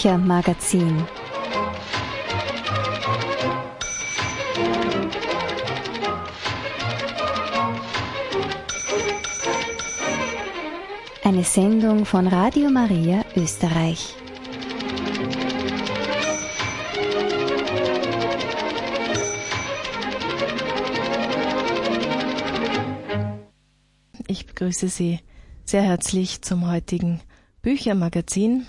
Büchermagazin. Eine Sendung von Radio Maria Österreich. Ich begrüße Sie sehr herzlich zum heutigen Büchermagazin.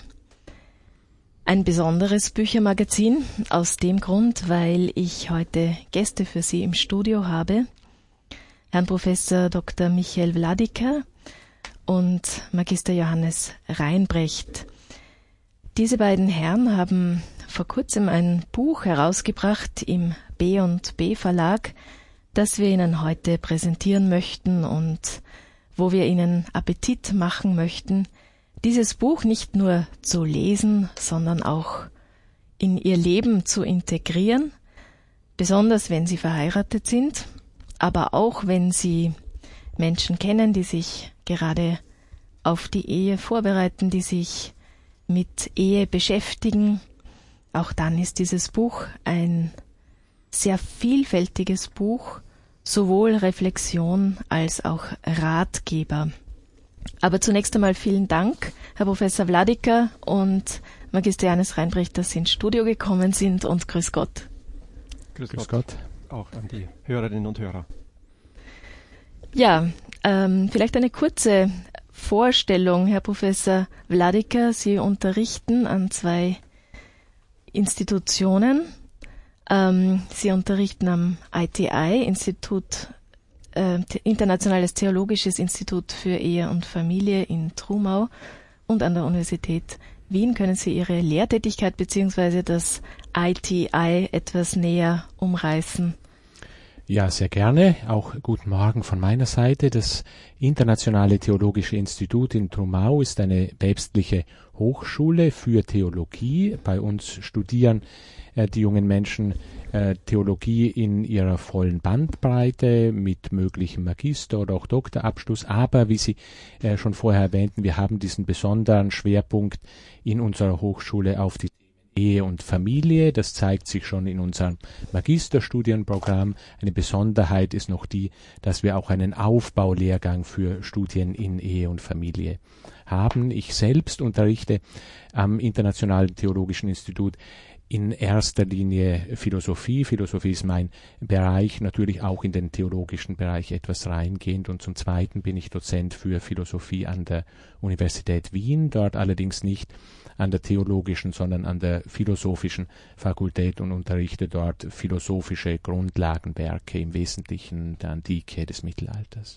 Ein besonderes Büchermagazin aus dem Grund, weil ich heute Gäste für Sie im Studio habe. Herrn Professor Dr. Michael Wladyka und Magister Johannes Reinbrecht. Diese beiden Herren haben vor kurzem ein Buch herausgebracht im B&B Verlag, das wir Ihnen heute präsentieren möchten und wo wir Ihnen Appetit machen möchten, dieses Buch nicht nur zu lesen, sondern auch in Ihr Leben zu integrieren, besonders wenn Sie verheiratet sind, aber auch wenn Sie Menschen kennen, die sich gerade auf die Ehe vorbereiten, die sich mit Ehe beschäftigen. Auch dann ist dieses Buch ein sehr vielfältiges Buch, sowohl Reflexion als auch Ratgeber. Aber zunächst einmal vielen Dank, Herr Professor Wladyka und Magister Johannes Reinbrecht, dass Sie ins Studio gekommen sind, und grüß Gott. Grüß Gott. Auch an die Hörerinnen und Hörer. Ja, vielleicht eine kurze Vorstellung, Herr Professor Wladyka. Sie unterrichten an 2 Institutionen. Sie unterrichten am ITI, Internationales Theologisches Institut für Ehe und Familie in Trumau, und an der Universität Wien. Können Sie Ihre Lehrtätigkeit bzw. das ITI etwas näher umreißen? Ja, sehr gerne. Auch guten Morgen von meiner Seite. Das Internationale Theologische Institut in Trumau ist eine päpstliche Hochschule für Theologie. Bei uns studieren die jungen Menschen Theologie in ihrer vollen Bandbreite mit möglichem Magister- oder auch Doktorabschluss. Aber wie Sie schon vorher erwähnten, wir haben diesen besonderen Schwerpunkt in unserer Hochschule auf die Ehe und Familie. Das zeigt sich schon in unserem Magisterstudienprogramm. Eine Besonderheit ist noch die, dass wir auch einen Aufbaulehrgang für Studien in Ehe und Familie haben. Ich selbst unterrichte am Internationalen Theologischen Institut in erster Linie Philosophie. Philosophie ist mein Bereich, natürlich auch in den theologischen Bereich etwas reingehend. Und zum Zweiten bin ich Dozent für Philosophie an der Universität Wien, dort allerdings nicht an der theologischen, sondern an der philosophischen Fakultät und unterrichte dort philosophische Grundlagenwerke, im Wesentlichen der Antike, des Mittelalters.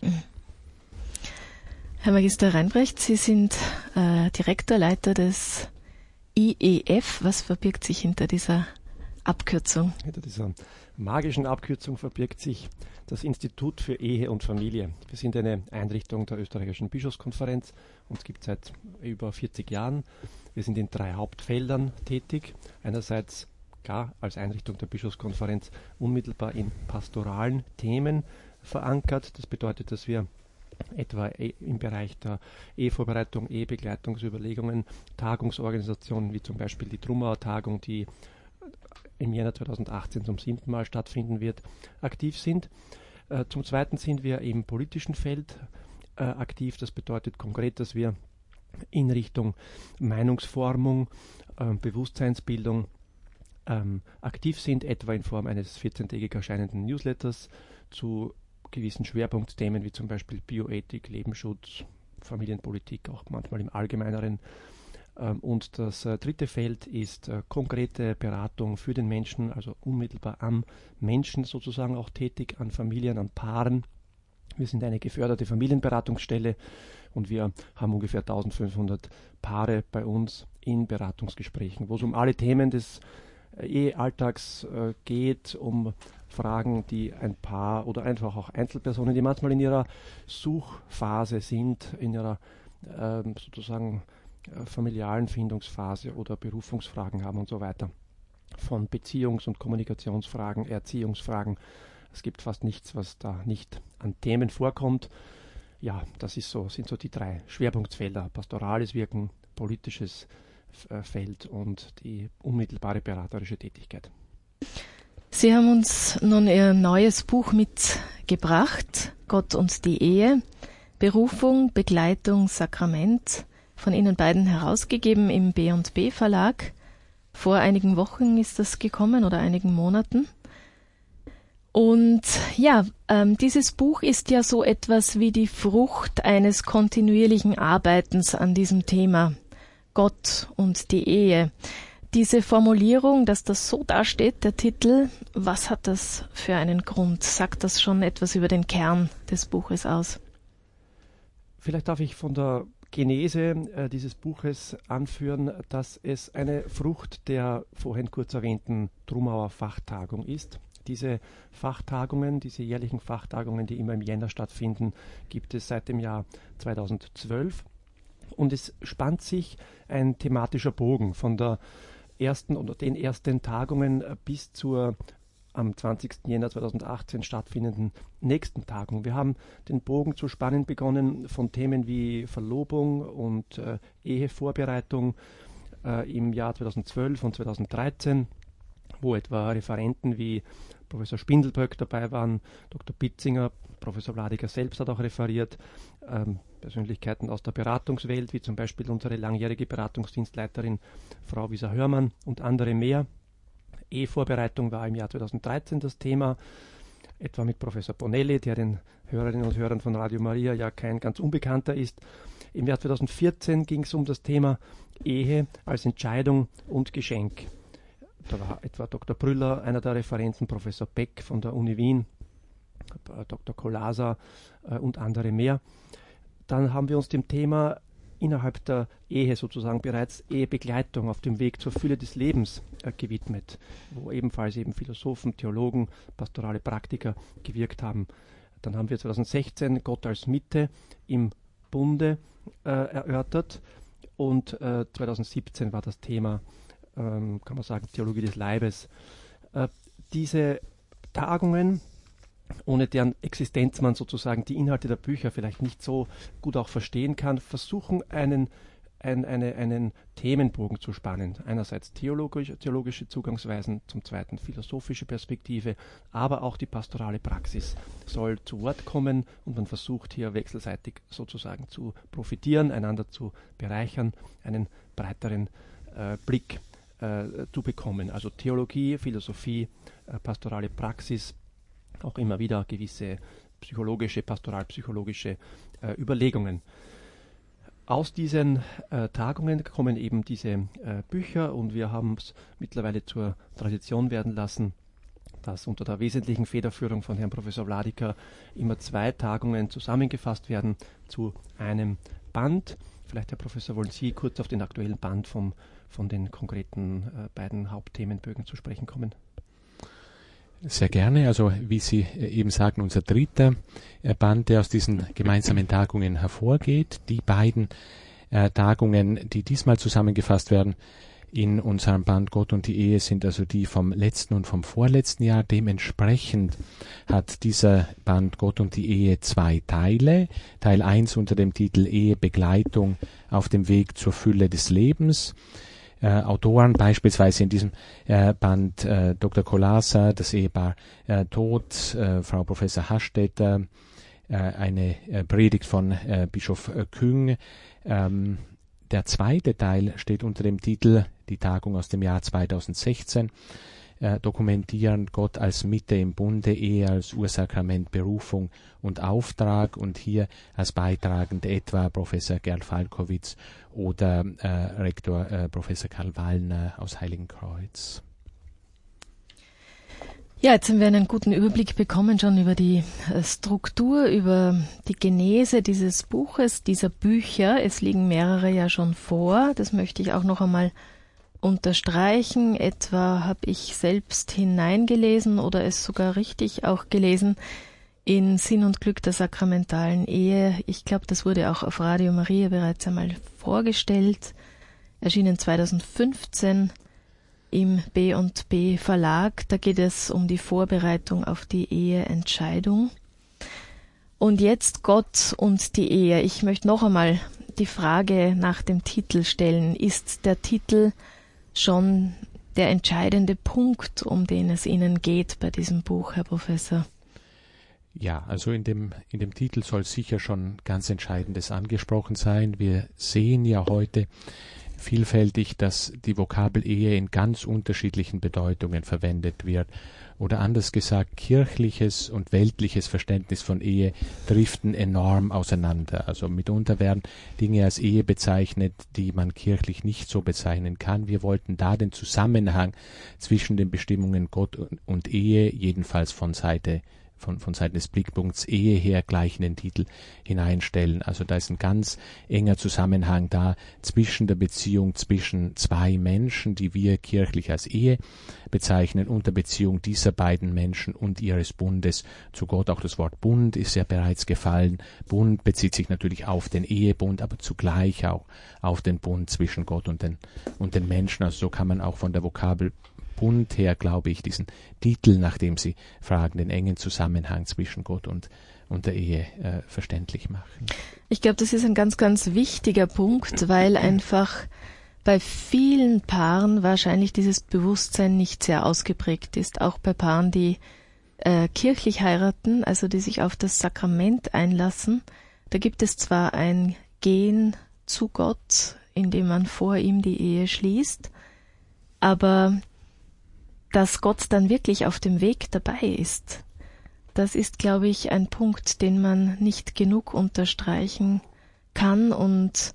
Herr Magister Reinbrecht, Sie sind Direktor, Leiter des IEF. Was verbirgt sich hinter dieser Abkürzung? Hinter dieser magischen Abkürzung verbirgt sich das Institut für Ehe und Familie. Wir sind eine Einrichtung der Österreichischen Bischofskonferenz. Uns gibt es seit über 40 Jahren. Wir sind in 3 Hauptfeldern tätig. Einerseits klar als Einrichtung der Bischofskonferenz unmittelbar in pastoralen Themen verankert. Das bedeutet, dass wir etwa im Bereich der Ehevorbereitung, Ehebegleitungsüberlegungen, Tagungsorganisationen wie zum Beispiel die Trumauer Tagung, die im Jänner 2018 zum 7. Mal stattfinden wird, aktiv sind. Zum Zweiten sind wir im politischen Feld aktiv. Das bedeutet konkret, dass wir in Richtung Meinungsformung, Bewusstseinsbildung aktiv sind, etwa in Form eines 14-tägig erscheinenden Newsletters zu gewissen Schwerpunktthemen wie zum Beispiel Bioethik, Lebensschutz, Familienpolitik, auch manchmal im Allgemeineren. Und das dritte Feld ist konkrete Beratung für den Menschen, also unmittelbar am Menschen sozusagen auch tätig, an Familien, an Paaren. Wir sind eine geförderte Familienberatungsstelle und wir haben ungefähr 1500 Paare bei uns in Beratungsgesprächen, wo es um alle Themen des Ehealltags geht, um Fragen, die ein Paar oder einfach auch Einzelpersonen, die manchmal in ihrer Suchphase sind, in ihrer sozusagen familialen Findungsphase oder Berufungsfragen haben und so weiter. Von Beziehungs- und Kommunikationsfragen, Erziehungsfragen. Es gibt fast nichts, was da nicht an Themen vorkommt. Ja, das ist so, sind so die 3 Schwerpunktfelder: pastorales Wirken, politisches Feld und die unmittelbare beraterische Tätigkeit. Sie haben uns nun Ihr neues Buch mitgebracht, Gott und die Ehe, Berufung, Begleitung, Sakrament, von Ihnen beiden herausgegeben im B&B Verlag. Vor einigen Wochen ist das gekommen oder einigen Monaten. Und ja, dieses Buch ist ja so etwas wie die Frucht eines kontinuierlichen Arbeitens an diesem Thema, Gott und die Ehe. Diese Formulierung, dass das so dasteht, der Titel, was hat das für einen Grund? Sagt das schon etwas über den Kern des Buches aus? Vielleicht darf ich von der Genese dieses Buches anführen, dass es eine Frucht der vorhin kurz erwähnten Trumauer Fachtagung ist. Diese Fachtagungen, diese jährlichen Fachtagungen, die immer im Jänner stattfinden, gibt es seit dem Jahr 2012. Und es spannt sich ein thematischer Bogen von der ersten oder den ersten Tagungen bis zur am 20. Jänner 2018 stattfindenden nächsten Tagung. Wir haben den Bogen zu spannen begonnen von Themen wie Verlobung und Ehevorbereitung im Jahr 2012 und 2013, wo etwa Referenten wie Professor Spindelböck dabei waren, Dr. Bitzinger, Professor Vladiker selbst hat auch referiert, Persönlichkeiten aus der Beratungswelt, wie zum Beispiel unsere langjährige Beratungsdienstleiterin Frau Wieser-Hörmann und andere mehr. Ehevorbereitung war im Jahr 2013 das Thema, etwa mit Professor Bonelli, der den Hörerinnen und Hörern von Radio Maria ja kein ganz Unbekannter ist. Im Jahr 2014 ging es um das Thema Ehe als Entscheidung und Geschenk. Da war etwa Dr. Brüller, einer der Referenten, Professor Beck von der Uni Wien, Dr. Kolasa und andere mehr. Dann haben wir uns dem Thema innerhalb der Ehe sozusagen bereits Ehebegleitung auf dem Weg zur Fülle des Lebens gewidmet, wo ebenfalls eben Philosophen, Theologen, pastorale Praktiker gewirkt haben. Dann haben wir 2016 Gott als Mitte im Bunde erörtert und 2017 war das Thema, kann man sagen, Theologie des Leibes. Diese Tagungen, ohne deren Existenz man sozusagen die Inhalte der Bücher vielleicht nicht so gut auch verstehen kann, versuchen einen Themenbogen zu spannen. Einerseits theologische Zugangsweisen, zum zweiten philosophische Perspektive, aber auch die pastorale Praxis soll zu Wort kommen und man versucht hier wechselseitig sozusagen zu profitieren, einander zu bereichern, einen breiteren Blick zu bekommen. Also Theologie, Philosophie, pastorale Praxis, auch immer wieder gewisse psychologische, pastoralpsychologische Überlegungen. Aus diesen Tagungen kommen eben diese Bücher und wir haben es mittlerweile zur Tradition werden lassen, dass unter der wesentlichen Federführung von Herrn Professor Vladiker immer 2 Tagungen zusammengefasst werden zu einem Band. Vielleicht, Herr Professor, wollen Sie kurz auf den aktuellen Band von den konkreten beiden Hauptthemenbögen zu sprechen kommen? Sehr gerne. Also wie Sie eben sagten, unser dritter Band, der aus diesen gemeinsamen Tagungen hervorgeht. Die beiden Tagungen, die diesmal zusammengefasst werden in unserem Band Gott und die Ehe, sind also die vom letzten und vom vorletzten Jahr. Dementsprechend hat dieser Band Gott und die Ehe 2 Teile. Teil 1 unter dem Titel Ehebegleitung auf dem Weg zur Fülle des Lebens. Autoren, beispielsweise in diesem Band Dr. Kolasa, das Ehepaar Todt, Frau Professor Hastetter, eine Predigt von Bischof Küng. Der zweite Teil steht unter dem Titel Die Tagung aus dem Jahr 2016, dokumentieren Gott als Mitte im Bunde, Ehe als Ursakrament, Berufung und Auftrag, und hier als Beitragende etwa Professor Gerl Falkowitz oder Rektor Professor Karl Wallner aus Heiligenkreuz. Ja, jetzt haben wir einen guten Überblick bekommen schon über die Struktur, über die Genese dieses Buches, dieser Bücher. Es liegen mehrere ja schon vor, das möchte ich auch noch einmal unterstreichen. Etwa habe ich selbst hineingelesen oder es sogar richtig auch gelesen in Sinn und Glück der sakramentalen Ehe. Ich glaube, das wurde auch auf Radio Maria bereits einmal vorgestellt, erschienen 2015 im B&B Verlag. Da geht es um die Vorbereitung auf die Eheentscheidung. Und jetzt Gott und die Ehe. Ich möchte noch einmal die Frage nach dem Titel stellen. Ist der Titel schon der entscheidende Punkt, um den es Ihnen geht bei diesem Buch, Herr Professor? Ja, also in dem Titel soll sicher schon ganz Entscheidendes angesprochen sein. Wir sehen ja heute vielfältig, dass die Vokabel Ehe in ganz unterschiedlichen Bedeutungen verwendet wird. Oder anders gesagt, kirchliches und weltliches Verständnis von Ehe driften enorm auseinander. Also mitunter werden Dinge als Ehe bezeichnet, die man kirchlich nicht so bezeichnen kann. Wir wollten da den Zusammenhang zwischen den Bestimmungen Gott und Ehe, jedenfalls von Seiten des Blickpunkts Ehe her gleich in den Titel hineinstellen. Also da ist ein ganz enger Zusammenhang da zwischen der Beziehung zwischen zwei Menschen, die wir kirchlich als Ehe bezeichnen, und der Beziehung dieser beiden Menschen und ihres Bundes zu Gott. Auch das Wort Bund ist ja bereits gefallen. Bund bezieht sich natürlich auf den Ehebund, aber zugleich auch auf den Bund zwischen Gott und den Menschen. Also so kann man auch von der Vokabel Bund her, glaube ich, diesen Titel, nach dem Sie fragen, den engen Zusammenhang zwischen Gott und der Ehe verständlich machen. Ich glaube, das ist ein ganz, ganz wichtiger Punkt, weil einfach bei vielen Paaren wahrscheinlich dieses Bewusstsein nicht sehr ausgeprägt ist. Auch bei Paaren, die kirchlich heiraten, also die sich auf das Sakrament einlassen. Da gibt es zwar ein Gehen zu Gott, indem man vor ihm die Ehe schließt, aber dass Gott dann wirklich auf dem Weg dabei ist, das ist, glaube ich, ein Punkt, den man nicht genug unterstreichen kann und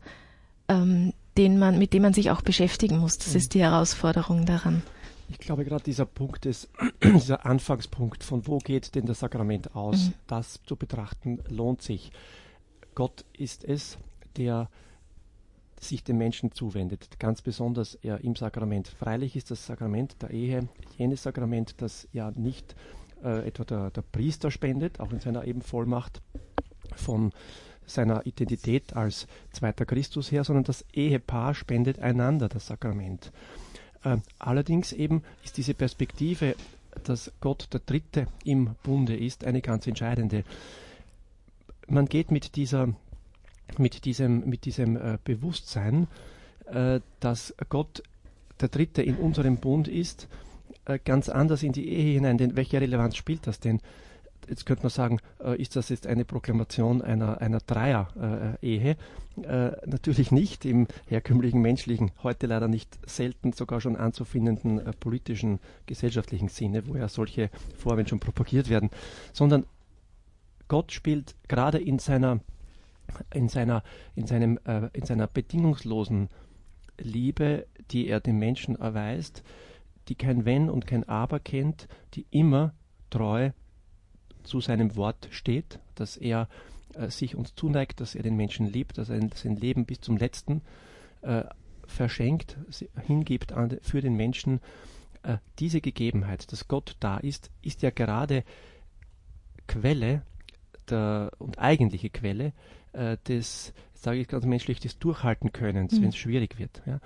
mit dem man sich auch beschäftigen muss. Das ist die Herausforderung daran. Ich glaube, gerade dieser Punkt dieser Anfangspunkt, von wo geht denn das Sakrament aus, das zu betrachten, lohnt sich. Gott ist es, der sich dem Menschen zuwendet, ganz besonders im Sakrament. Freilich ist das Sakrament der Ehe jenes Sakrament, das ja nicht etwa der Priester spendet, auch in seiner eben Vollmacht von seiner Identität als zweiter Christus her, sondern das Ehepaar spendet einander das Sakrament. Allerdings eben ist diese Perspektive, dass Gott der Dritte im Bunde ist, eine ganz entscheidende. Man geht mit diesem Bewusstsein, dass Gott der Dritte in unserem Bund ist, ganz anders in die Ehe hinein. Denn welche Relevanz spielt das denn? Jetzt könnte man sagen, ist das jetzt eine Proklamation einer Dreier-Ehe? Natürlich nicht im herkömmlichen menschlichen, heute leider nicht selten sogar schon anzufindenden politischen, gesellschaftlichen Sinne, wo ja solche Vorwände schon propagiert werden, sondern Gott spielt gerade in seiner bedingungslosen Liebe, die er dem Menschen erweist, die kein Wenn und kein Aber kennt, die immer treu zu seinem Wort steht, dass er sich uns zuneigt, dass er den Menschen liebt, dass er sein Leben bis zum Letzten verschenkt, hingibt für den Menschen. Diese Gegebenheit, dass Gott da ist ja gerade Quelle und eigentliche Quelle des, sage ich ganz menschlich, des Durchhaltenkönnens, wenn es schwierig wird. Ja?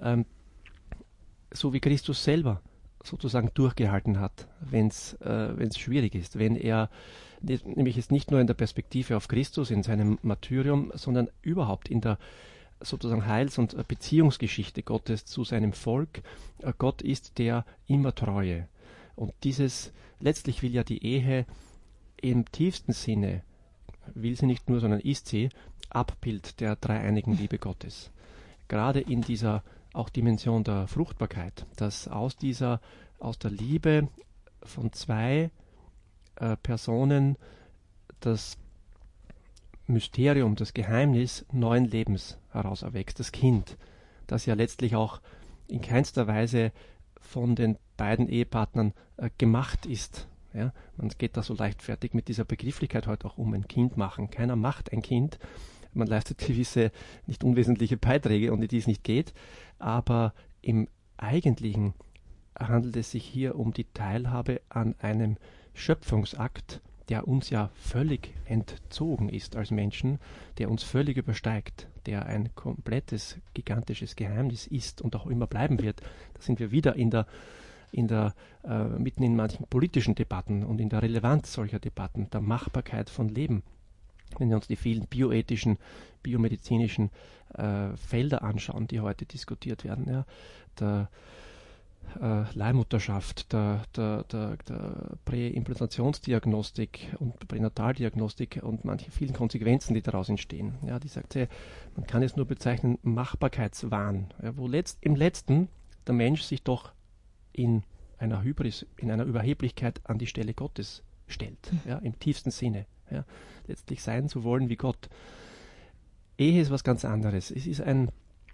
So wie Christus selber sozusagen durchgehalten hat, wenn es schwierig ist, wenn er nämlich jetzt nicht nur in der Perspektive auf Christus, in seinem Martyrium, sondern überhaupt in der sozusagen Heils- und Beziehungsgeschichte Gottes zu seinem Volk. Gott ist der immer Treue. Und letztlich will ja die Ehe im tiefsten Sinne, will sie nicht nur, sondern ist sie, Abbild der dreieinigen Liebe Gottes. Gerade in dieser auch Dimension der Fruchtbarkeit, dass aus der Liebe von zwei Personen das Mysterium, das Geheimnis neuen Lebens heraus erwächst, das Kind, das ja letztlich auch in keinster Weise von den beiden Ehepartnern gemacht ist. Ja, man geht da so leichtfertig mit dieser Begrifflichkeit heute auch um, ein Kind machen. Keiner macht ein Kind. Man leistet gewisse nicht unwesentliche Beiträge, ohne die es nicht geht. Aber im Eigentlichen handelt es sich hier um die Teilhabe an einem Schöpfungsakt, der uns ja völlig entzogen ist als Menschen, der uns völlig übersteigt, der ein komplettes, gigantisches Geheimnis ist und auch immer bleiben wird. Da sind wir wieder mitten in manchen politischen Debatten und in der Relevanz solcher Debatten, der Machbarkeit von Leben. Wenn wir uns die vielen bioethischen, biomedizinischen Felder anschauen, die heute diskutiert werden, ja, der Leihmutterschaft, der Präimplantationsdiagnostik und Pränataldiagnostik und manche vielen Konsequenzen, die daraus entstehen. Ja, die sagt, man kann es nur bezeichnen Machbarkeitswahn, ja, wo im Letzten der Mensch sich doch in einer Hybris, in einer Überheblichkeit an die Stelle Gottes stellt, ja, im tiefsten Sinne. Ja, letztlich sein zu wollen wie Gott. Ehe ist was ganz anderes. Es ist ein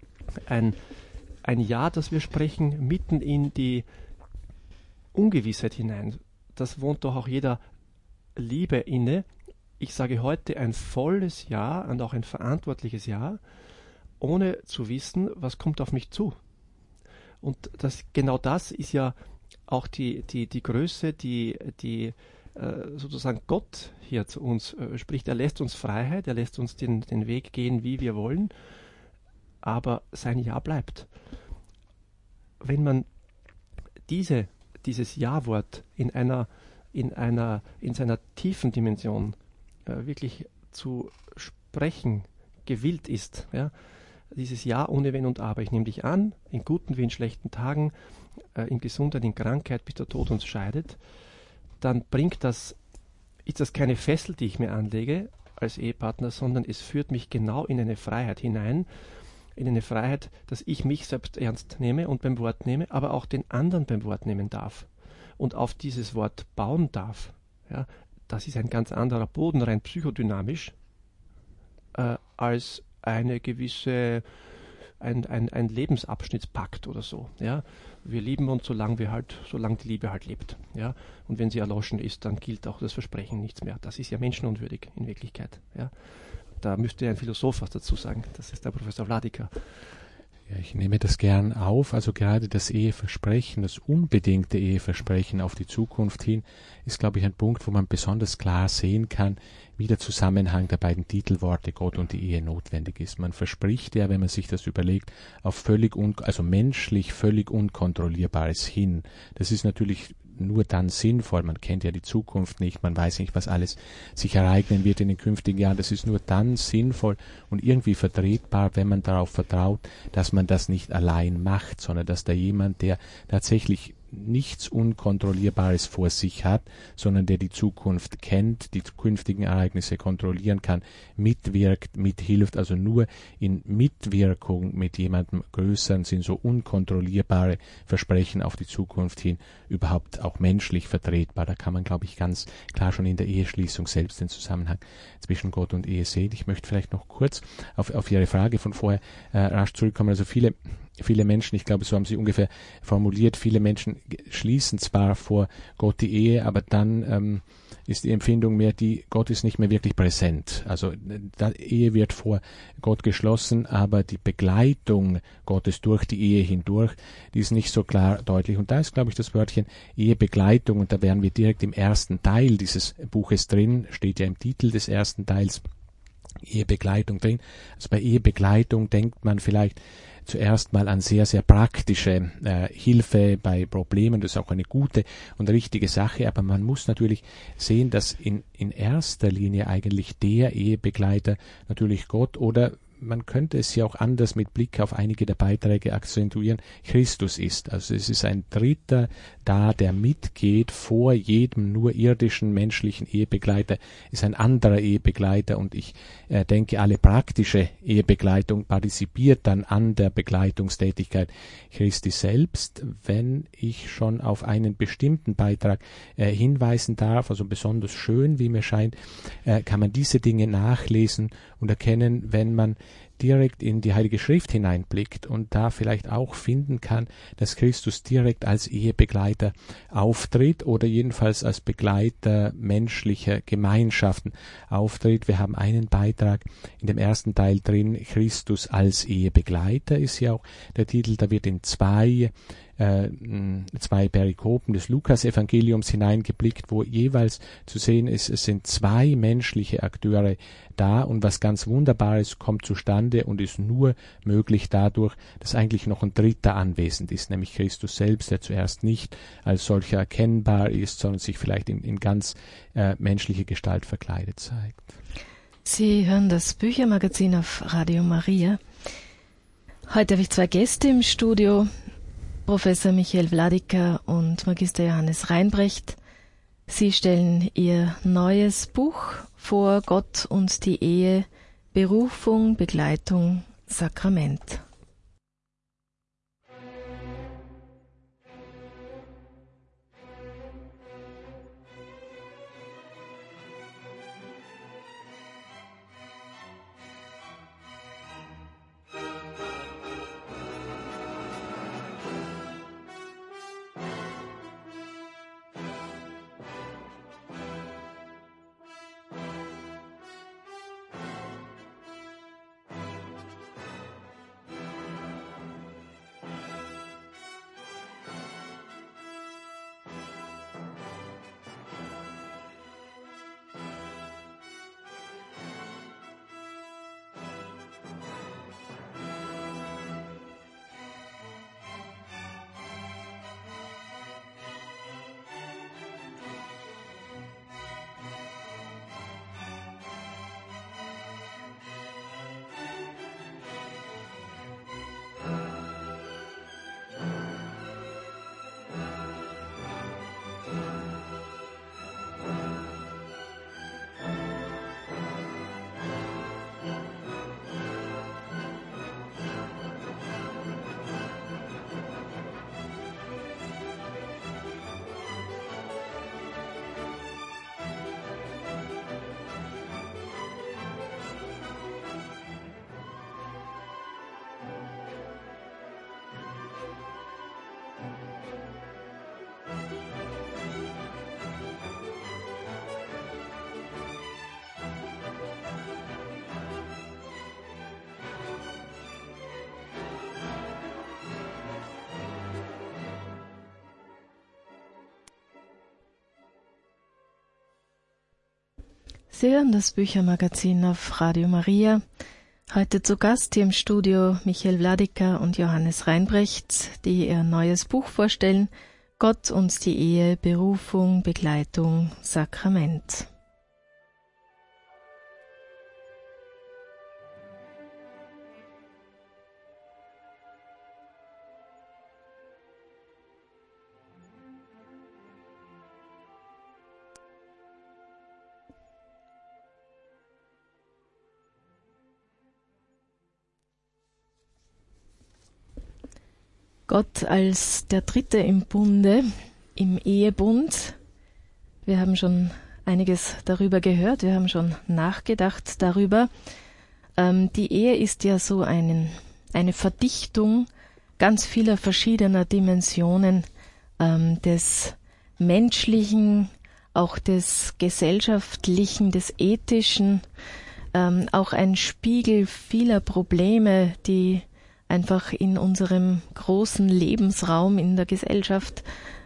Ja, das wir sprechen, mitten in die Ungewissheit hinein. Das wohnt doch auch jeder Liebe inne. Ich sage heute ein volles Ja und auch ein verantwortliches Ja, ohne zu wissen, was kommt auf mich zu. Und genau das ist ja auch die Größe, die sozusagen Gott hier zu uns spricht. Er lässt uns Freiheit, er lässt uns den Weg gehen, wie wir wollen, aber sein Ja bleibt. Wenn man dieses Ja-Wort in seiner tiefen Dimension wirklich zu sprechen gewillt ist, ja, dieses Ja ohne Wenn und Aber, ich nehme dich an, in guten wie in schlechten Tagen, in Gesundheit, in Krankheit, bis der Tod uns scheidet, dann ist das keine Fessel, die ich mir anlege als Ehepartner, sondern es führt mich genau in eine Freiheit hinein, in eine Freiheit, dass ich mich selbst ernst nehme und beim Wort nehme, aber auch den anderen beim Wort nehmen darf und auf dieses Wort bauen darf. Ja, das ist ein ganz anderer Boden, rein psychodynamisch, als eine gewisse ein Lebensabschnittspakt oder so. Ja? Wir lieben uns, solange die Liebe halt lebt. Ja? Und wenn sie erloschen ist, dann gilt auch das Versprechen nichts mehr. Das ist ja menschenunwürdig in Wirklichkeit. Ja? Da müsste ein Philosoph was dazu sagen. Das ist der Professor Vladika. Ja, ich nehme das gern auf. Also gerade das Eheversprechen, das unbedingte Eheversprechen auf die Zukunft hin, ist, glaube ich, ein Punkt, wo man besonders klar sehen kann, wie der Zusammenhang der beiden Titelworte Gott und die Ehe notwendig ist. Man verspricht ja, wenn man sich das überlegt, auf menschlich völlig Unkontrollierbares hin. Das ist natürlich nur dann sinnvoll. Man kennt ja die Zukunft nicht, man weiß nicht, was alles sich ereignen wird in den künftigen Jahren. Das ist nur dann sinnvoll und irgendwie vertretbar, wenn man darauf vertraut, dass man das nicht allein macht, sondern dass da jemand, der tatsächlich nichts Unkontrollierbares vor sich hat, sondern der die Zukunft kennt, die künftigen Ereignisse kontrollieren kann, mitwirkt, mithilft, also nur in Mitwirkung mit jemandem Größeren sind so unkontrollierbare Versprechen auf die Zukunft hin überhaupt auch menschlich vertretbar. Da kann man, glaube ich, ganz klar schon in der Eheschließung selbst den Zusammenhang zwischen Gott und Ehe sehen. Ich möchte vielleicht noch kurz auf Ihre Frage von vorher rasch zurückkommen. Also viele Menschen, ich glaube, so haben Sie ungefähr formuliert, viele Menschen schließen zwar vor Gott die Ehe, aber dann ist die Empfindung mehr Gott ist nicht mehr wirklich präsent. Also die Ehe wird vor Gott geschlossen, aber die Begleitung Gottes durch die Ehe hindurch, die ist nicht so klar deutlich. Und da ist, glaube ich, das Wörtchen Ehebegleitung, und da wären wir direkt im ersten Teil dieses Buches drin, steht ja im Titel des ersten Teils Ehebegleitung drin. Also bei Ehebegleitung denkt man vielleicht zuerst mal an sehr, sehr praktische Hilfe bei Problemen. Das ist auch eine gute und richtige Sache, aber man muss natürlich sehen, dass in erster Linie eigentlich der Ehebegleiter natürlich Gott, oder man könnte es ja auch anders mit Blick auf einige der Beiträge akzentuieren, Christus ist. Also es ist ein Dritter da, der mitgeht vor jedem nur irdischen menschlichen Ehebegleiter, ist ein anderer Ehebegleiter, und ich denke, alle praktische Ehebegleitung partizipiert dann an der Begleitungstätigkeit Christi selbst. Wenn ich schon auf einen bestimmten Beitrag hinweisen darf, also besonders schön, wie mir scheint, kann man diese Dinge nachlesen und erkennen, wenn man direkt in die Heilige Schrift hineinblickt und da vielleicht auch finden kann, dass Christus direkt als Ehebegleiter auftritt oder jedenfalls als Begleiter menschlicher Gemeinschaften auftritt. Wir haben einen Beitrag in dem ersten Teil drin, Christus als Ehebegleiter ist ja auch der Titel, da wird in zwei Perikopen des Lukas-Evangeliums hineingeblickt, wo jeweils zu sehen ist, es sind zwei menschliche Akteure da, und was ganz Wunderbares kommt zustande und ist nur möglich dadurch, dass eigentlich noch ein Dritter anwesend ist, nämlich Christus selbst, der zuerst nicht als solcher erkennbar ist, sondern sich vielleicht in ganz menschliche Gestalt verkleidet zeigt. Sie hören das Büchermagazin auf Radio Maria. Heute habe ich zwei Gäste im Studio, Professor Michael Wladyka und Magister Johannes Reinbrecht. Sie stellen ihr neues Buch vor, Gott und die Ehe, Berufung, Begleitung, Sakrament. Sie hören das Büchermagazin auf Radio Maria. Heute zu Gast hier im Studio Michael Wladyka und Johannes Reinbrecht, die ihr neues Buch vorstellen, Gott und die Ehe, Berufung, Begleitung, Sakrament. Gott als der Dritte im Bunde, im Ehebund. Wir haben schon einiges darüber gehört, wir haben schon nachgedacht darüber. Die Ehe ist ja so eine Verdichtung ganz vieler verschiedener Dimensionen des Menschlichen, auch des Gesellschaftlichen, des Ethischen, auch ein Spiegel vieler Probleme, die einfach in unserem großen Lebensraum in der Gesellschaft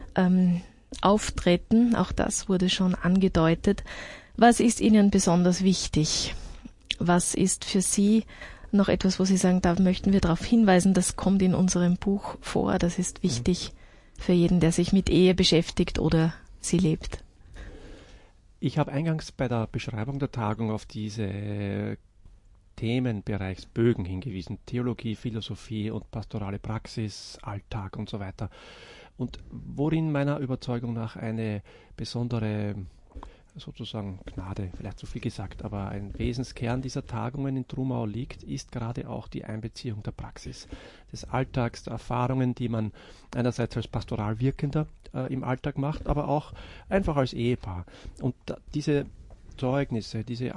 auftreten. Auch das wurde schon angedeutet. Was ist Ihnen besonders wichtig? Was ist für Sie noch etwas, wo Sie sagen, da möchten wir darauf hinweisen, das kommt in unserem Buch vor, das ist wichtig für jeden, der sich mit Ehe beschäftigt oder sie lebt? Ich habe eingangs bei der Beschreibung der Tagung auf diese Themenbereichsbögen hingewiesen. Theologie, Philosophie und pastorale Praxis, Alltag und so weiter. Und worin meiner Überzeugung nach eine besondere, sozusagen Gnade, vielleicht zu viel gesagt, aber ein Wesenskern dieser Tagungen in Trumau liegt, ist gerade auch die Einbeziehung der Praxis, des Alltags, der Erfahrungen, die man einerseits als pastoral Wirkender im Alltag macht, aber auch einfach als Ehepaar. Und diese Zeugnisse, diese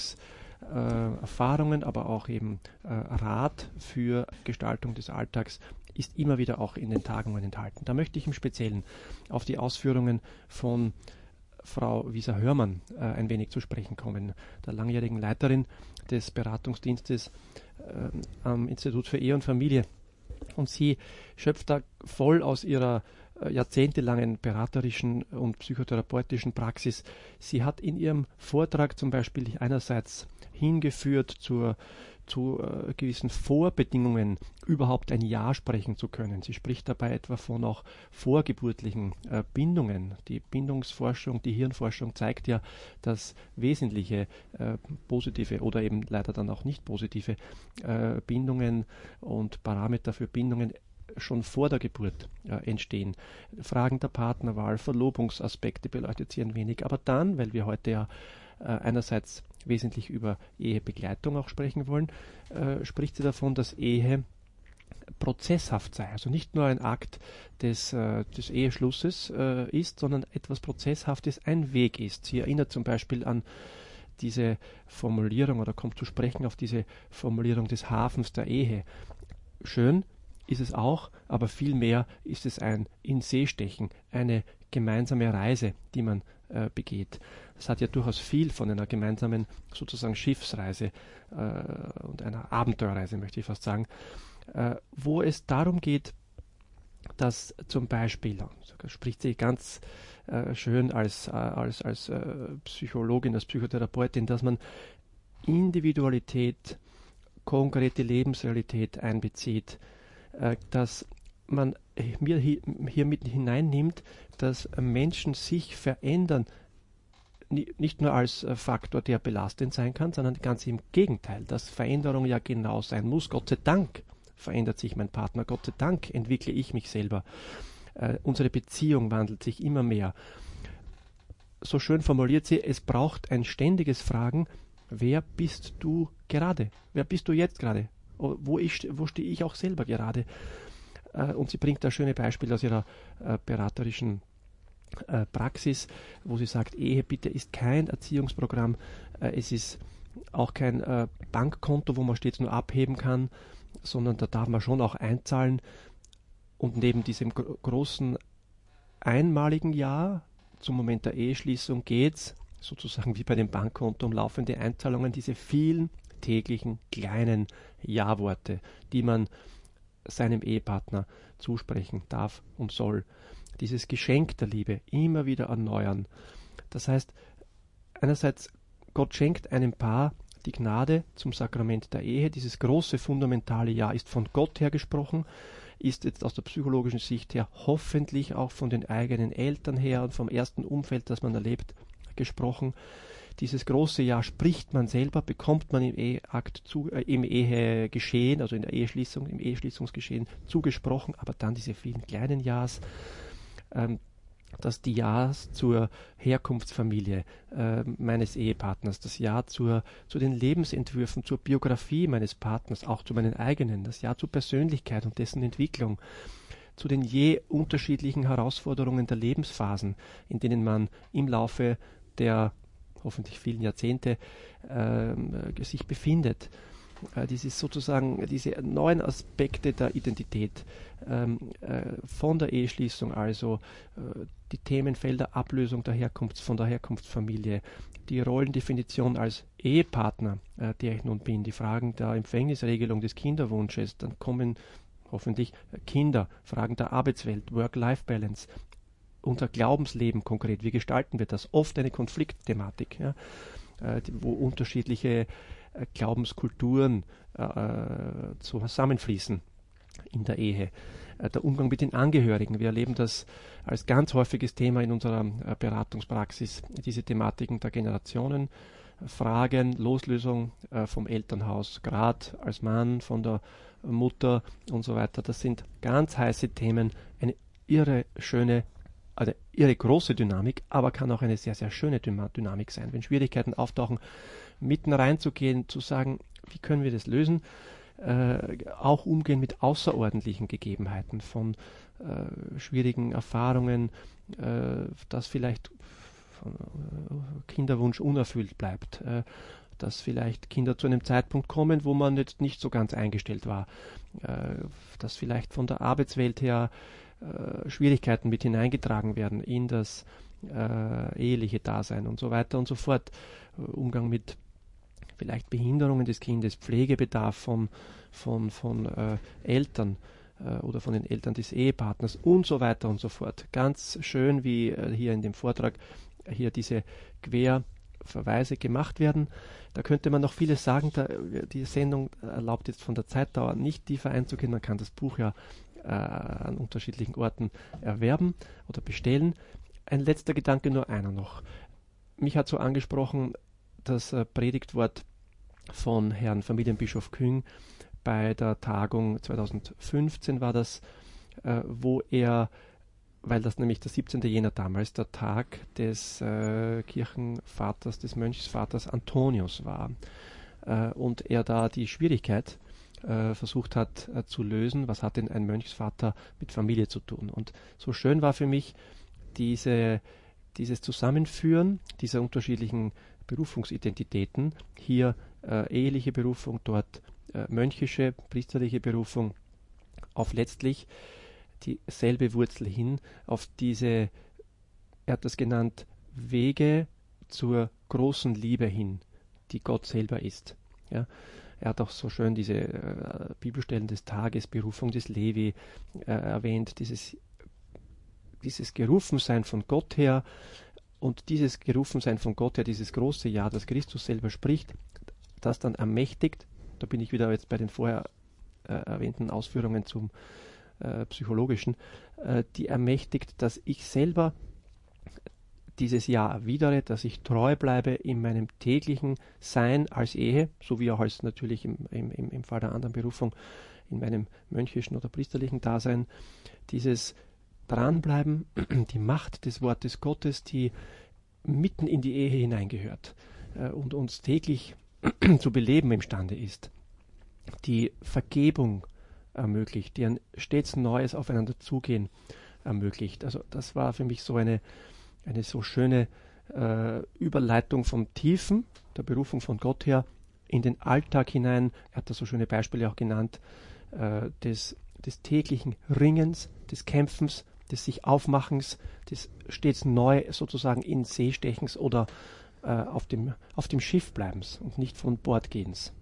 Erfahrungen, aber auch eben Rat für Gestaltung des Alltags ist immer wieder auch in den Tagungen enthalten. Da möchte ich im Speziellen auf die Ausführungen von Frau Wieser-Hörmann ein wenig zu sprechen kommen, der langjährigen Leiterin des Beratungsdienstes am Institut für Ehe und Familie. Und sie schöpft da voll aus ihrer jahrzehntelangen beraterischen und psychotherapeutischen Praxis. Sie hat in ihrem Vortrag zum Beispiel einerseits hingeführt zu gewissen Vorbedingungen, überhaupt ein Ja sprechen zu können. Sie spricht dabei etwa von auch vorgeburtlichen Bindungen. Die Bindungsforschung, die Hirnforschung zeigt ja, dass wesentliche positive oder eben leider dann auch nicht positive Bindungen und Parameter für Bindungen schon vor der Geburt entstehen. Fragen der Partnerwahl, Verlobungsaspekte beleuchtet sie ein wenig, aber dann, weil wir heute ja einerseits wesentlich über Ehebegleitung auch sprechen wollen, spricht sie davon, dass Ehe prozesshaft sei. Also nicht nur ein Akt des Eheschlusses ist, sondern etwas Prozesshaftes, ein Weg ist. Sie erinnert zum Beispiel an diese Formulierung oder kommt zu sprechen auf diese Formulierung des Hafens der Ehe. Schön ist es auch, aber vielmehr ist es ein In-See-Stechen, eine gemeinsame Reise, die man begeht. Das hat ja durchaus viel von einer gemeinsamen sozusagen Schiffsreise und einer Abenteuerreise, möchte ich fast sagen, wo es darum geht, dass zum Beispiel, spricht sie ganz schön als Psychologin, als Psychotherapeutin, dass man Individualität, konkrete Lebensrealität einbezieht, dass man hier mit hineinnimmt, dass Menschen sich verändern, nicht nur als Faktor, der belastend sein kann, sondern ganz im Gegenteil, dass Veränderung ja genau sein muss. Gott sei Dank verändert sich mein Partner, Gott sei Dank entwickle ich mich selber. Unsere Beziehung wandelt sich immer mehr. So schön formuliert sie, es braucht ein ständiges Fragen, wer bist du gerade? Wer bist du jetzt gerade? Wo stehe ich auch selber gerade? Und sie bringt da schöne Beispiele aus ihrer beraterischen Praxis, wo sie sagt, Ehe bitte ist kein Erziehungsprogramm, es ist auch kein Bankkonto, wo man stets nur abheben kann, sondern da darf man schon auch einzahlen. Und neben diesem großen einmaligen Jahr zum Moment der Eheschließung geht es sozusagen wie bei dem Bankkonto um laufende Einzahlungen, diese vielen täglichen kleinen Ja-Worte, die man seinem Ehepartner zusprechen darf und soll. Dieses Geschenk der Liebe immer wieder erneuern. Das heißt, einerseits, Gott schenkt einem Paar die Gnade zum Sakrament der Ehe. Dieses große fundamentale Ja ist von Gott her gesprochen, ist jetzt aus der psychologischen Sicht her hoffentlich auch von den eigenen Eltern her und vom ersten Umfeld, das man erlebt, gesprochen. Dieses große Ja spricht man selber, bekommt man im Eheakt im Ehegeschehen, also in der Eheschließung, im Eheschließungsgeschehen zugesprochen, aber dann diese vielen kleinen Ja's, dass die Ja's zur Herkunftsfamilie meines Ehepartners, das Ja zu den Lebensentwürfen, zur Biografie meines Partners, auch zu meinen eigenen, das Ja zur Persönlichkeit und dessen Entwicklung, zu den je unterschiedlichen Herausforderungen der Lebensphasen, in denen man im Laufe der hoffentlich vielen Jahrzehnte sich befindet. Diese neuen Aspekte der Identität von der Eheschließung, also die Themenfelder Ablösung von der Herkunftsfamilie, die Rollendefinition als Ehepartner, der ich nun bin, die Fragen der Empfängnisregelung des Kinderwunsches, dann kommen hoffentlich Kinder, Fragen der Arbeitswelt, Work-Life-Balance, unser Glaubensleben konkret, wie gestalten wir das? Oft eine Konfliktthematik, ja, wo unterschiedliche Glaubenskulturen zusammenfließen in der Ehe. Der Umgang mit den Angehörigen, wir erleben das als ganz häufiges Thema in unserer Beratungspraxis, diese Thematiken der Generationen, Fragen, Loslösung vom Elternhaus, gerade als Mann, von der Mutter und so weiter. Das sind ganz heiße Themen, eine irre große Dynamik, aber kann auch eine sehr, sehr schöne Dynamik sein. Wenn Schwierigkeiten auftauchen, mitten reinzugehen, zu sagen, wie können wir das lösen, auch umgehen mit außerordentlichen Gegebenheiten, von schwierigen Erfahrungen, dass vielleicht Kinderwunsch unerfüllt bleibt, dass vielleicht Kinder zu einem Zeitpunkt kommen, wo man jetzt nicht so ganz eingestellt war, dass vielleicht von der Arbeitswelt her Schwierigkeiten mit hineingetragen werden in das eheliche Dasein und so weiter und so fort. Umgang mit vielleicht Behinderungen des Kindes, Pflegebedarf von Eltern, oder von den Eltern des Ehepartners und so weiter und so fort. Ganz schön, wie hier in dem Vortrag hier diese Querverweise gemacht werden. Da könnte man noch vieles sagen. Die Sendung erlaubt jetzt von der Zeitdauer nicht tiefer einzugehen. Man kann das Buch ja an unterschiedlichen Orten erwerben oder bestellen. Ein letzter Gedanke, nur einer noch. Mich hat so angesprochen das Predigtwort von Herrn Familienbischof Küng bei der Tagung 2015 war das, wo er, weil das nämlich der 17. Jänner damals der Tag des Kirchenvaters, des Mönchsvaters Antonius war, und er da die Schwierigkeit versucht hat zu lösen, was hat denn ein Mönchsvater mit Familie zu tun. Und so schön war für mich dieses Zusammenführen dieser unterschiedlichen Berufungsidentitäten, hier eheliche Berufung, dort mönchische, priesterliche Berufung, auf letztlich dieselbe Wurzel hin, auf diese, er hat das genannt, Wege zur großen Liebe hin, die Gott selber ist. Ja? Er hat auch so schön diese Bibelstellen des Tages, Berufung des Levi erwähnt, dieses Gerufensein von Gott her, und dieses Gerufensein von Gott her, dieses große Ja, das Christus selber spricht, das dann ermächtigt, da bin ich wieder jetzt bei den vorher erwähnten Ausführungen zum Psychologischen, die ermächtigt, dass ich selber dieses Ja erwidere, dass ich treu bleibe in meinem täglichen Sein als Ehe, so wie auch als natürlich im Fall der anderen Berufung, in meinem mönchischen oder priesterlichen Dasein, dieses Dranbleiben, die Macht des Wortes Gottes, die mitten in die Ehe hineingehört und uns täglich zu beleben imstande ist, die Vergebung ermöglicht, die ein stets neues Aufeinander zugehen ermöglicht. Also das war für mich so eine so schöne Überleitung vom Tiefen, der Berufung von Gott her, in den Alltag hinein. Er hat da so schöne Beispiele auch genannt, des täglichen Ringens, des Kämpfens, des sich Aufmachens, des stets neu sozusagen in See stechens oder auf dem Schiff bleibens und nicht von Bord gehens.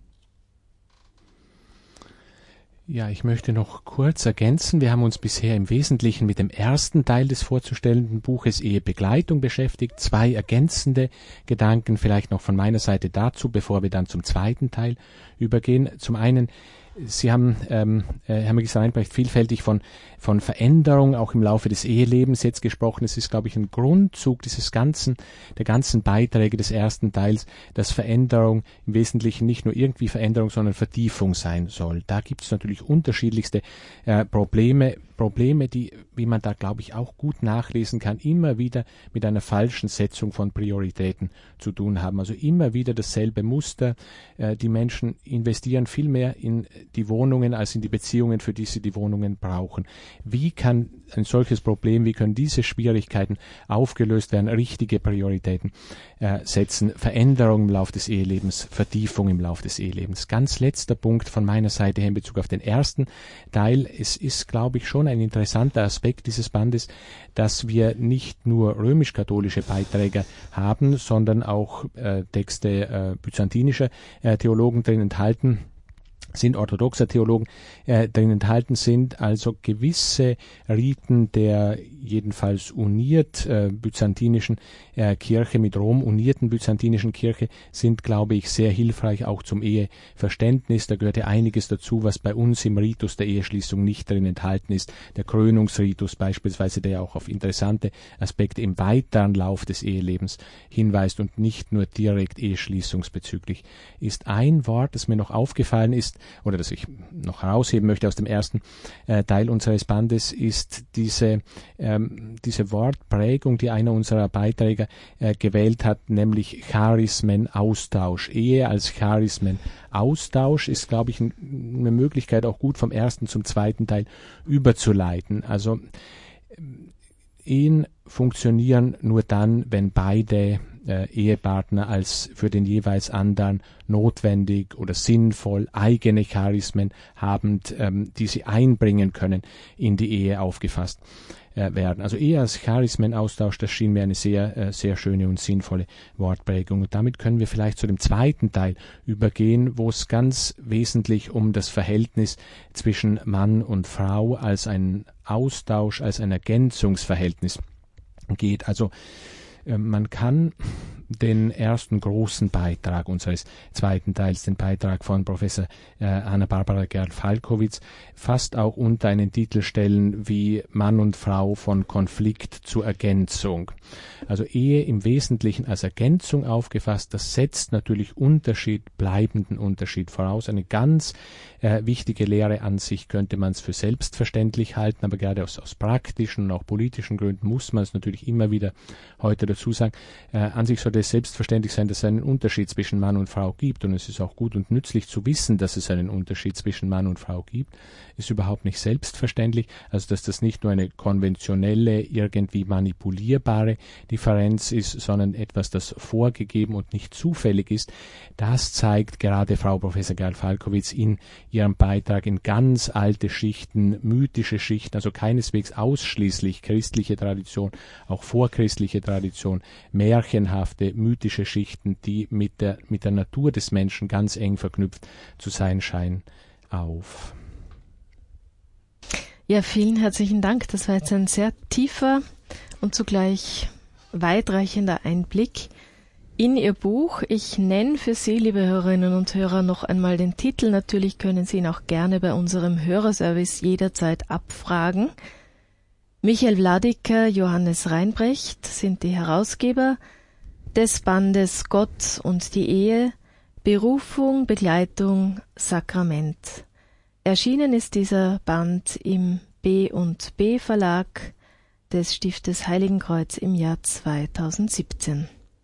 Ja, ich möchte noch kurz ergänzen. Wir haben uns bisher im Wesentlichen mit dem ersten Teil des vorzustellenden Buches Ehebegleitung beschäftigt. 2 ergänzende Gedanken vielleicht noch von meiner Seite dazu, bevor wir dann zum zweiten Teil übergehen. Zum einen, Sie haben, Herr Magister Reinbrecht, vielfältig von Veränderung auch im Laufe des Ehelebens jetzt gesprochen. Es ist, glaube ich, ein Grundzug der ganzen Beiträge des ersten Teils, dass Veränderung im Wesentlichen nicht nur irgendwie Veränderung, sondern Vertiefung sein soll. Da gibt es natürlich unterschiedlichste Probleme, die, wie man da, glaube ich, auch gut nachlesen kann, immer wieder mit einer falschen Setzung von Prioritäten zu tun haben. Also immer wieder dasselbe Muster. Die Menschen investieren viel mehr in die Wohnungen als in die Beziehungen, für die sie die Wohnungen brauchen. Wie kann ein solches Problem, wie können diese Schwierigkeiten aufgelöst werden, richtige Prioritäten setzen, Veränderung im Lauf des Ehelebens, Vertiefung im Lauf des Ehelebens. Ganz letzter Punkt von meiner Seite her in Bezug auf den ersten Teil. Es ist, glaube ich, schon ein interessanter Aspekt dieses Bandes, dass wir nicht nur römisch-katholische Beiträge haben, sondern auch Texte byzantinischer Theologen drin enthalten sind, orthodoxer Theologen drin enthalten sind, also gewisse Riten der jedenfalls byzantinischen Kirche, mit Rom unierten byzantinischen Kirche, sind, glaube ich, sehr hilfreich auch zum Eheverständnis. Da gehört ja einiges dazu, was bei uns im Ritus der Eheschließung nicht drin enthalten ist. Der Krönungsritus beispielsweise, der ja auch auf interessante Aspekte im weiteren Lauf des Ehelebens hinweist und nicht nur direkt eheschließungsbezüglich ist. Ein Wort, das mir noch aufgefallen ist, oder das ich noch herausheben möchte aus dem ersten Teil unseres Bandes, ist diese Wortprägung, die einer unserer Beiträger gewählt hat, nämlich Charismenaustausch. Ehe als Charismenaustausch ist, glaube ich, eine Möglichkeit, auch gut vom ersten zum zweiten Teil überzuleiten. Also Ehen funktionieren nur dann, wenn beide Ehepartner als für den jeweils anderen notwendig oder sinnvoll, eigene Charismen habend, die sie einbringen können, in die Ehe aufgefasst werden. Also Ehe als Charismenaustausch, das schien mir eine sehr, sehr schöne und sinnvolle Wortprägung. Und damit können wir vielleicht zu dem zweiten Teil übergehen, wo es ganz wesentlich um das Verhältnis zwischen Mann und Frau als ein Austausch, als ein Ergänzungsverhältnis geht. Also man kann den ersten großen Beitrag unseres zweiten Teils, den Beitrag von Professor Anna-Barbara Gerl-Falkowitz, fast auch unter einen Titel stellen wie Mann und Frau von Konflikt zur Ergänzung. Also Ehe im Wesentlichen als Ergänzung aufgefasst, das setzt natürlich bleibenden Unterschied voraus. Eine ganz wichtige Lehre an sich könnte man es für selbstverständlich halten, aber gerade aus praktischen und auch politischen Gründen muss man es natürlich immer wieder heute dazu sagen. An sich sollte es selbstverständlich sein, dass es einen Unterschied zwischen Mann und Frau gibt, und es ist auch gut und nützlich zu wissen, dass es einen Unterschied zwischen Mann und Frau gibt. Ist überhaupt nicht selbstverständlich, also dass das nicht nur eine konventionelle, irgendwie manipulierbare Differenz ist, sondern etwas, das vorgegeben und nicht zufällig ist. Das zeigt gerade Frau Professor Gerl-Falkowitz in ihrem Beitrag in ganz alte Schichten, mythische Schichten, also keineswegs ausschließlich christliche Tradition, auch vorchristliche Tradition, märchenhafte, mythische Schichten, die mit der Natur des Menschen ganz eng verknüpft zu sein scheinen, auf. Ja, vielen herzlichen Dank. Das war jetzt ein sehr tiefer und zugleich weitreichender Einblick in Ihr Buch. Ich nenne für Sie, liebe Hörerinnen und Hörer, noch einmal den Titel. Natürlich können Sie ihn auch gerne bei unserem Hörerservice jederzeit abfragen. Michael Wladiker, Johannes Reinbrecht sind die Herausgeber des Bandes Gott und die Ehe, Berufung, Begleitung, Sakrament. Erschienen ist dieser Band im B&B Verlag des Stiftes Heiligenkreuz im Jahr 2017.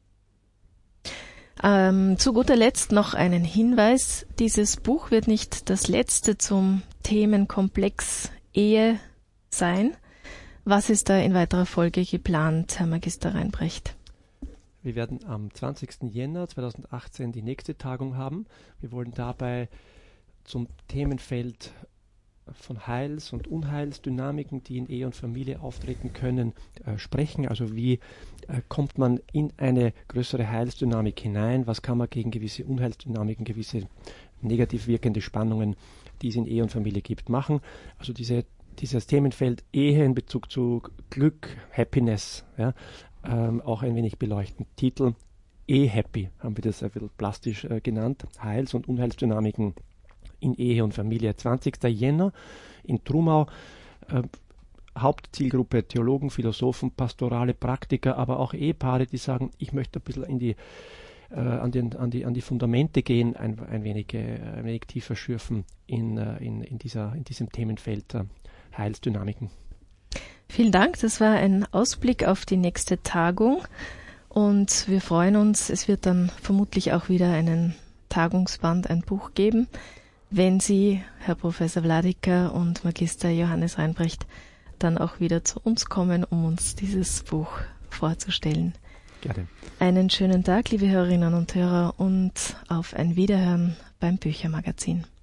Zu guter Letzt noch einen Hinweis. Dieses Buch wird nicht das letzte zum Themenkomplex Ehe sein. Was ist da in weiterer Folge geplant, Herr Magister Reinbrecht? Wir werden am 20. Jänner 2018 die nächste Tagung haben. Wir wollen dabei zum Themenfeld von Heils- und Unheilsdynamiken, die in Ehe und Familie auftreten können, sprechen. Also wie kommt man in eine größere Heilsdynamik hinein? Was kann man gegen gewisse Unheilsdynamiken, gewisse negativ wirkende Spannungen, die es in Ehe und Familie gibt, machen? Also dieses Themenfeld Ehe in Bezug zu Glück, Happiness, ja, auch ein wenig beleuchten. Titel E-Happy haben wir das ein bisschen plastisch genannt. Heils- und Unheilsdynamiken in Ehe und Familie. 20. Jänner in Trumau. Hauptzielgruppe Theologen, Philosophen, pastorale Praktiker, aber auch Ehepaare, die sagen, ich möchte ein bisschen an die Fundamente gehen, ein wenig tiefer schürfen in diesem Themenfeld Heilsdynamiken. Vielen Dank, das war ein Ausblick auf die nächste Tagung und wir freuen uns, es wird dann vermutlich auch wieder einen Tagungsband, ein Buch geben, wenn Sie, Herr Professor Wladiker und Magister Johannes Reinbrecht, dann auch wieder zu uns kommen, um uns dieses Buch vorzustellen. Gerne. Einen schönen Tag, liebe Hörerinnen und Hörer, und auf ein Wiederhören beim Büchermagazin.